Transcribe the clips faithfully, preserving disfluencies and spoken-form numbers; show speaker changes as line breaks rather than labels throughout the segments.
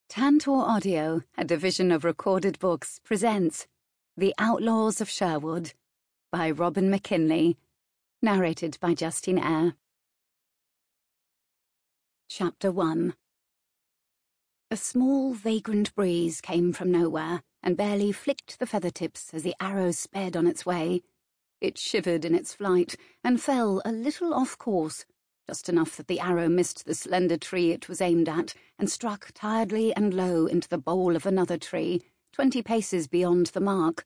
Tantor Audio, a division of Recorded Books, presents The Outlaws of Sherwood by Robin McKinley, narrated by Justine Eyre. Chapter one. A small, vagrant breeze came from nowhere and barely flicked the feather tips as the arrow sped on its way. It shivered in its flight and fell a little off course, just enough that the arrow missed the slender tree it was aimed at and struck tiredly and low into the bole of another tree, twenty paces beyond the mark.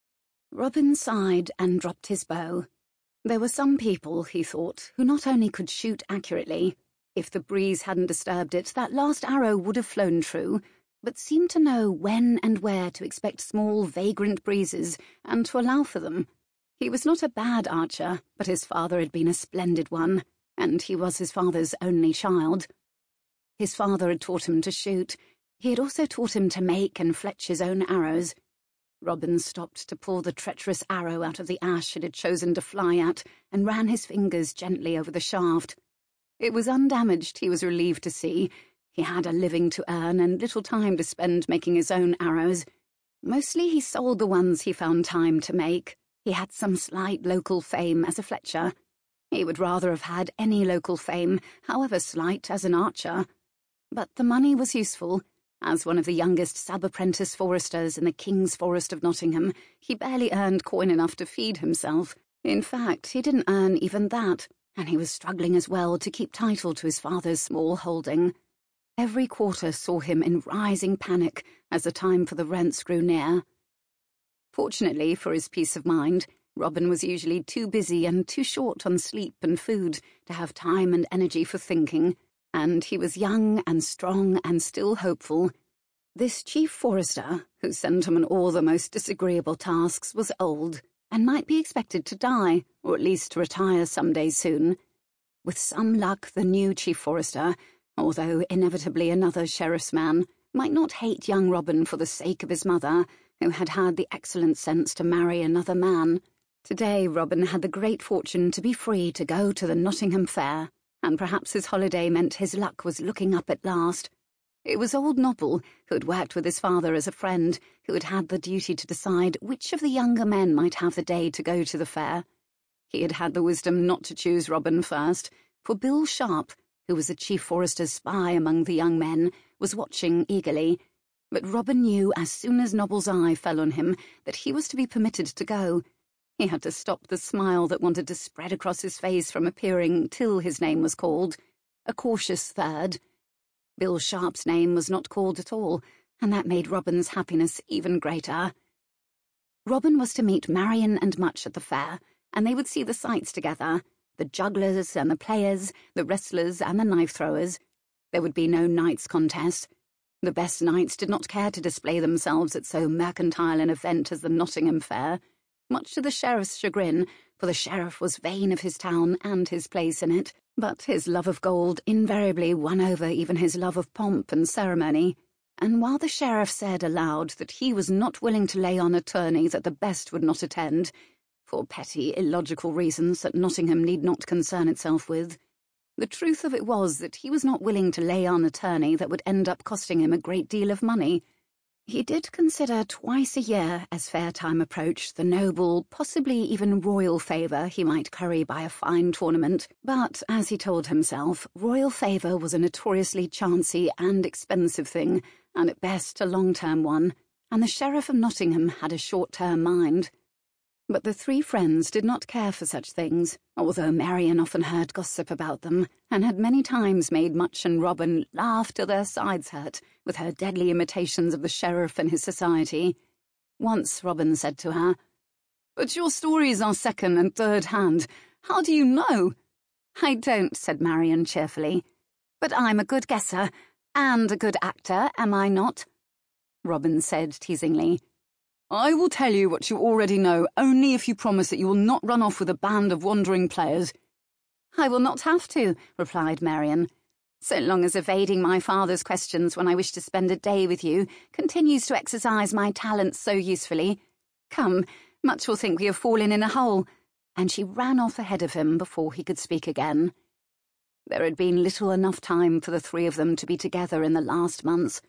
Robin sighed and dropped his bow. There were some people, he thought, who not only could shoot accurately. If the breeze hadn't disturbed it, that last arrow would have flown true, but seemed to know when and where to expect small, vagrant breezes and to allow for them. He was not a bad archer, but his father had been a splendid one, and he was his father's only child. His father had taught him to shoot. He had also taught him to make and fletch his own arrows. Robin stopped to pull the treacherous arrow out of the ash it had chosen to fly at and ran his fingers gently over the shaft. It was undamaged, he was relieved to see. He had a living to earn and little time to spend making his own arrows. Mostly he sold the ones he found time to make. He had some slight local fame as a fletcher. He would rather have had any local fame, however slight, as an archer. But the money was useful. As one of the youngest sub-apprentice foresters in the King's Forest of Nottingham, he barely earned coin enough to feed himself. In fact, he didn't earn even that, and he was struggling as well to keep title to his father's small holding. Every quarter saw him in rising panic as the time for the rents grew near. Fortunately for his peace of mind, Robin was usually too busy and too short on sleep and food to have time and energy for thinking, and he was young and strong and still hopeful. This chief forester, who sent him on all the most disagreeable tasks, was old, and might be expected to die, or at least to retire some day soon. With some luck, the new chief forester, although inevitably another sheriff's man, might not hate young Robin for the sake of his mother, who had had the excellent sense to marry another man. Today Robin had the great fortune to be free to go to the Nottingham Fair, and perhaps his holiday meant his luck was looking up at last. It was old Nobble, who had worked with his father as a friend, who had had the duty to decide which of the younger men might have the day to go to the fair. He had had the wisdom not to choose Robin first, for Bill Sharp, who was the chief forester's spy among the young men, was watching eagerly. But Robin knew as soon as Nobble's eye fell on him that he was to be permitted to go. He had to stop the smile that wanted to spread across his face from appearing till his name was called. A cautious third. Bill Sharp's name was not called at all, and that made Robin's happiness even greater. Robin was to meet Marion and Much at the fair, and they would see the sights together, the jugglers and the players, the wrestlers and the knife-throwers. There would be no knights' contest. The best knights did not care to display themselves at so mercantile an event as the Nottingham Fair, much to the sheriff's chagrin, for the sheriff was vain of his town and his place in it, but his love of gold invariably won over even his love of pomp and ceremony, and while the sheriff said aloud that he was not willing to lay on a tourney that the best would not attend, for petty, illogical reasons that Nottingham need not concern itself with, the truth of it was that he was not willing to lay on a tourney that would end up costing him a great deal of money. He did consider twice a year, as fair time approached, the noble, possibly even royal favour he might curry by a fine tournament, but, as he told himself, royal favour was a notoriously chancy and expensive thing, and at best a long-term one, and the Sheriff of Nottingham had a short-term mind. But the three friends did not care for such things, although Marion often heard gossip about them, and had many times made Much and Robin laugh till their sides hurt with her deadly imitations of the sheriff and his society. Once Robin said to her, "But your stories are second and third hand. How do you know?" "I don't," said Marion cheerfully. "But I'm a good guesser, and a good actor, am I not?" Robin said teasingly, "I will tell you what you already know, only if you promise that you will not run off with a band of wandering players." "I will not have to," replied Marion, "so long as evading my father's questions when I wish to spend a day with you continues to exercise my talents so usefully. Come, Much will think we have fallen in a hole," and she ran off ahead of him before he could speak again. There had been little enough time for the three of them to be together in the last months,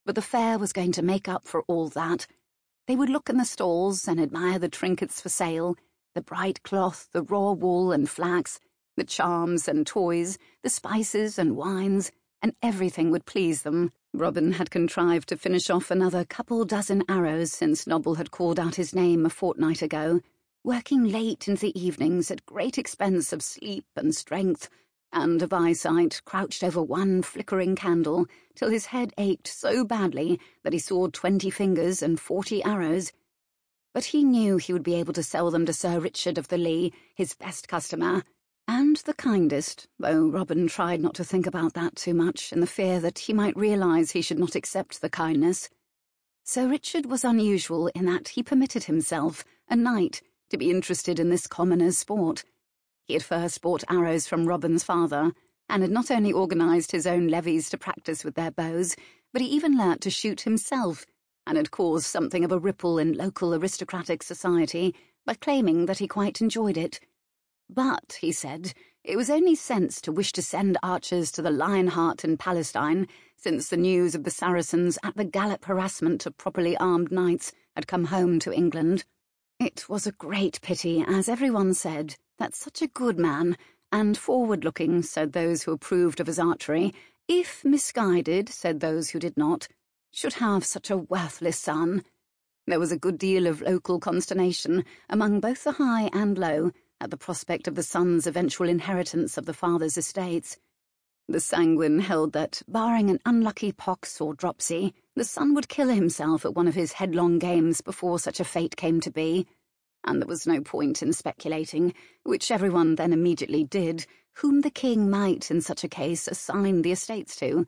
but the fair was going to make up for all that. They would look in the stalls and admire the trinkets for sale, the bright cloth, the raw wool and flax, the charms and toys, the spices and wines, and everything would please them. Robin had contrived to finish off another couple dozen arrows since Nobble had called out his name a fortnight ago, working late into the evenings at great expense of sleep and strength, and of eyesight, crouched over one flickering candle till his head ached so badly that he saw twenty fingers and forty arrows. But he knew he would be able to sell them to Sir Richard of the Lee, his best customer, and the kindest, though Robin tried not to think about that too much in the fear that he might realise he should not accept the kindness. Sir Richard was unusual in that he permitted himself, a knight, to be interested in this commoner's sport. He had first bought arrows from Robin's father, and had not only organised his own levies to practise with their bows, but he even learnt to shoot himself, and had caused something of a ripple in local aristocratic society by claiming that he quite enjoyed it. But, he said, it was only sense to wish to send archers to the Lionheart in Palestine, since the news of the Saracens at the gallop harassment of properly armed knights had come home to England. It was a great pity, as everyone said, that such a good man, and forward-looking, said those who approved of his archery, if misguided, said those who did not, should have such a worthless son. There was a good deal of local consternation among both the high and low at the prospect of the son's eventual inheritance of the father's estates. The sanguine held that, barring an unlucky pox or dropsy, the son would kill himself at one of his headlong games before such a fate came to be, and there was no point in speculating, which everyone then immediately did, whom the king might in such a case assign the estates to.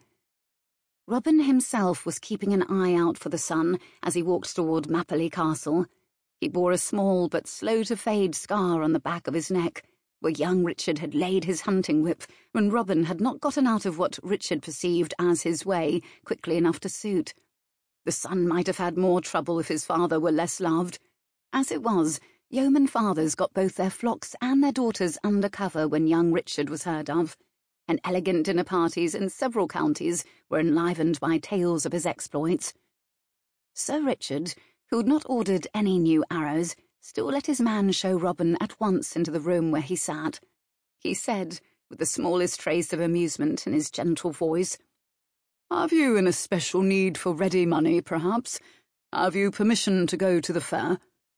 Robin himself was keeping an eye out for the son as he walked toward Mapperley Castle. He bore a small but slow-to-fade scar on the back of his neck, where young Richard had laid his hunting whip when Robin had not gotten out of what Richard perceived as his way quickly enough to suit. The son might have had more trouble if his father were less loved. As it was, yeoman fathers got both their flocks and their daughters under cover when young Richard was heard of, and elegant dinner parties in several counties were enlivened by tales of his exploits. Sir Richard, who had not ordered any new arrows, still let his man show Robin at once into the room where he sat. He said, with the smallest trace of amusement in his gentle voice, "Have you an especial need for ready money, perhaps? Have you permission to go to the fair?"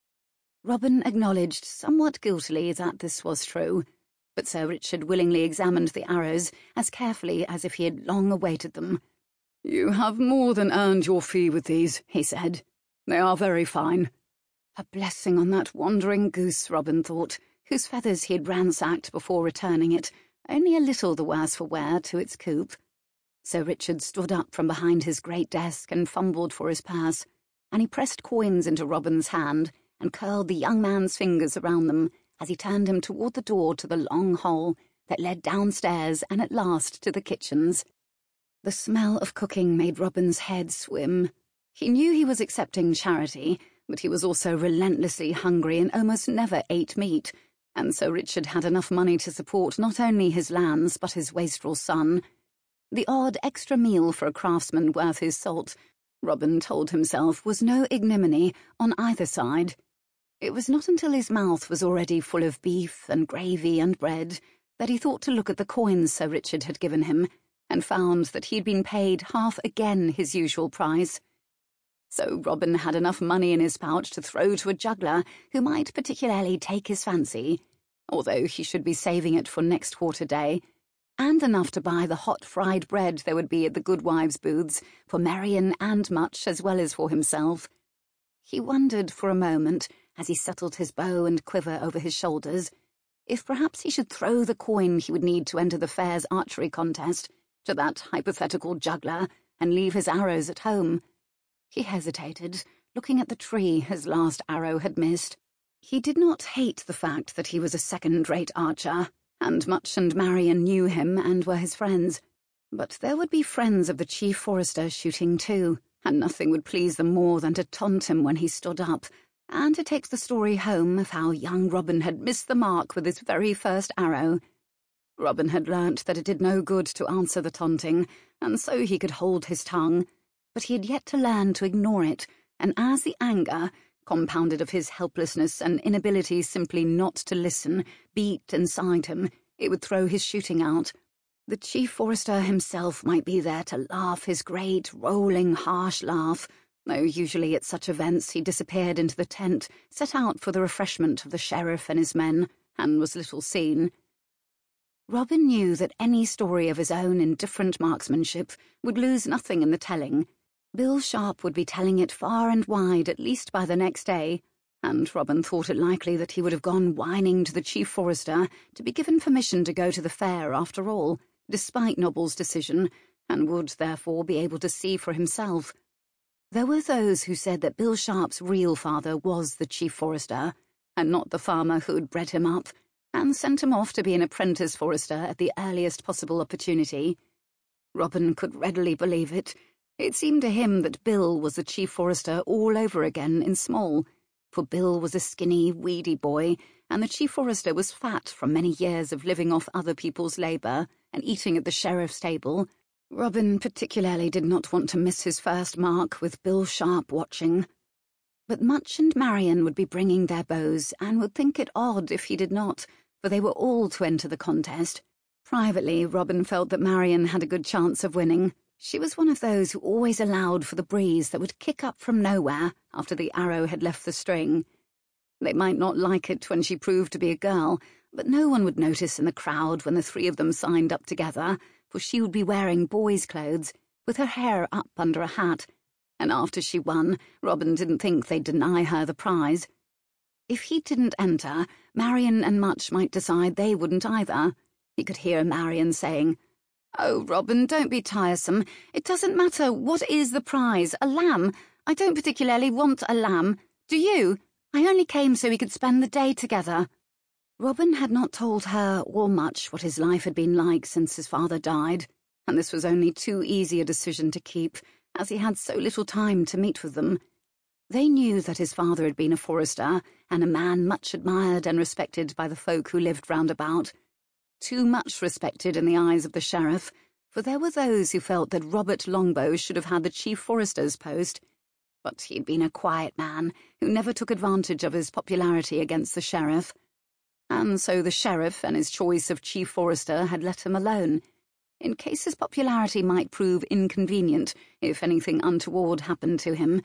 Robin acknowledged somewhat guiltily that this was true, but Sir Richard willingly examined the arrows as carefully as if he had long awaited them. "You have more than earned your fee with these," he said. "They are very fine." A blessing on that wandering goose, Robin thought, whose feathers he had ransacked before returning it, only a little the worse for wear, to its coop. Sir Richard stood up from behind his great desk and fumbled for his purse, and he pressed coins into Robin's hand and curled the young man's fingers around them as he turned him toward the door to the long hall that led downstairs and at last to the kitchens. The smell of cooking made Robin's head swim. He knew he was accepting charity, but he was also relentlessly hungry and almost never ate meat, and Sir Richard had enough money to support not only his lands but his wastrel son. The odd extra meal for a craftsman worth his salt, Robin told himself, was no ignominy on either side. It was not until his mouth was already full of beef and gravy and bread that he thought to look at the coins Sir Richard had given him, and found that he had been paid half again his usual price. So Robin had enough money in his pouch to throw to a juggler who might particularly take his fancy, although he should be saving it for next quarter day, and enough to buy the hot fried bread there would be at the goodwives' booths for Marian and Much as well as for himself. He wondered for a moment, as he settled his bow and quiver over his shoulders, if perhaps he should throw the coin he would need to enter the fair's archery contest to that hypothetical juggler and leave his arrows at home. He hesitated, looking at the tree his last arrow had missed. He did not hate the fact that he was a second-rate archer, and Much and Marian knew him and were his friends, but there would be friends of the chief forester shooting too, and nothing would please them more than to taunt him when he stood up, and to take the story home of how young Robin had missed the mark with his very first arrow. Robin had learnt that it did no good to answer the taunting, and so he could hold his tongue, but he had yet to learn to ignore it, and as the anger, compounded of his helplessness and inability simply not to listen, beat inside him, it would throw his shooting out. The Chief Forester himself might be there to laugh his great, rolling, harsh laugh, though usually at such events he disappeared into the tent, set out for the refreshment of the sheriff and his men, and was little seen. Robin knew that any story of his own indifferent marksmanship would lose nothing in the telling. Bill Sharp would be telling it far and wide at least by the next day, and Robin thought it likely that he would have gone whining to the Chief Forester to be given permission to go to the fair after all, despite Nobble's decision, and would therefore be able to see for himself. There were those who said that Bill Sharp's real father was the Chief Forester, and not the farmer who had bred him up, and sent him off to be an apprentice forester at the earliest possible opportunity. Robin could readily believe it. It seemed to him that Bill was the Chief Forester all over again in small, for Bill was a skinny, weedy boy, and the Chief Forester was fat from many years of living off other people's labour and eating at the sheriff's table. Robin particularly did not want to miss his first mark with Bill Sharp watching. But Much and Marion would be bringing their bows, and would think it odd if he did not, for they were all to enter the contest. Privately, Robin felt that Marion had a good chance of winning. She was one of those who always allowed for the breeze that would kick up from nowhere after the arrow had left the string. They might not like it when she proved to be a girl, but no one would notice in the crowd when the three of them signed up together, for she would be wearing boys' clothes, with her hair up under a hat, and after she won, Robin didn't think they'd deny her the prize. If he didn't enter, Marion and Much might decide they wouldn't either. He could hear Marion saying, "Oh, Robin, don't be tiresome. It doesn't matter. What is the prize? A lamb? I don't particularly want a lamb. Do you? I only came so we could spend the day together." Robin had not told her or Much what his life had been like since his father died, and this was only too easy a decision to keep, as he had so little time to meet with them. They knew that his father had been a forester, and a man much admired and respected by the folk who lived round about. Too much respected in the eyes of the sheriff, for there were those who felt that Robert Longbow should have had the Chief Forester's post. But he had been a quiet man, who never took advantage of his popularity against the sheriff. And so the sheriff and his choice of Chief Forester had let him alone, in case his popularity might prove inconvenient if anything untoward happened to him.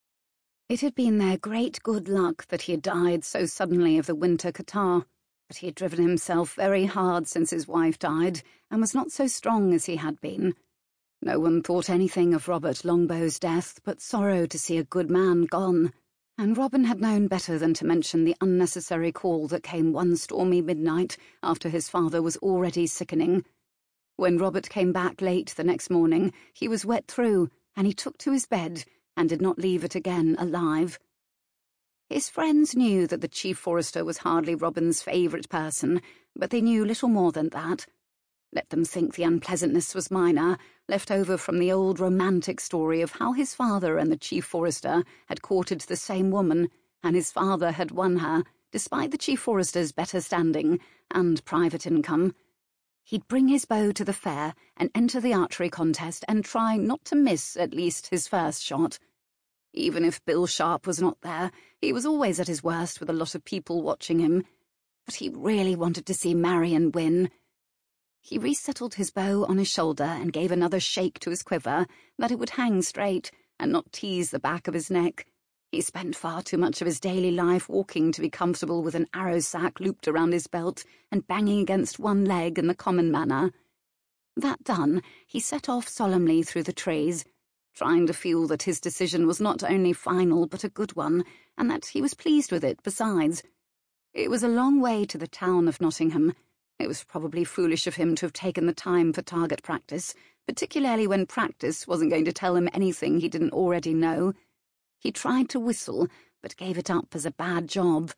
It had been their great good luck that he had died so suddenly of the winter catarrh, but he had driven himself very hard since his wife died, and was not so strong as he had been. No one thought anything of Robert Longbow's death, but sorrow to see a good man gone, and Robin had known better than to mention the unnecessary call that came one stormy midnight after his father was already sickening. When Robert came back late the next morning, he was wet through, and he took to his bed, and did not leave it again alive. His friends knew that the Chief Forester was hardly Robin's favourite person, but they knew little more than that. Let them think the unpleasantness was minor, left over from the old romantic story of how his father and the Chief Forester had courted the same woman, and his father had won her, despite the Chief Forester's better standing and private income. He'd bring his bow to the fair and enter the archery contest and try not to miss at least his first shot. Even if Bill Sharp was not there, he was always at his worst with a lot of people watching him. But he really wanted to see Marion win. He resettled his bow on his shoulder and gave another shake to his quiver, that it would hang straight and not tease the back of his neck. He spent far too much of his daily life walking to be comfortable with an arrow sack looped around his belt and banging against one leg in the common manner. That done, he set off solemnly through the trees, trying to feel that his decision was not only final but a good one, and that he was pleased with it besides. It was a long way to the town of Nottingham. It was probably foolish of him to have taken the time for target practice, particularly when practice wasn't going to tell him anything he didn't already know. He tried to whistle, but gave it up as a bad job.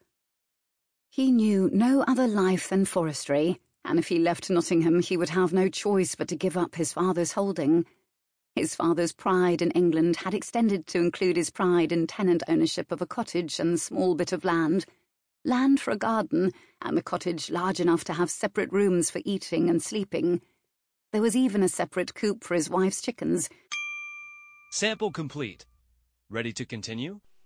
He knew no other life than forestry, and if he left Nottingham he would have no choice but to give up his father's holding. His father's pride in England had extended to include his pride in tenant ownership of a cottage and small bit of land. Land for a garden, and the cottage large enough to have separate rooms for eating and sleeping. There was even a separate coop for his wife's chickens.
Sample complete. Ready to continue?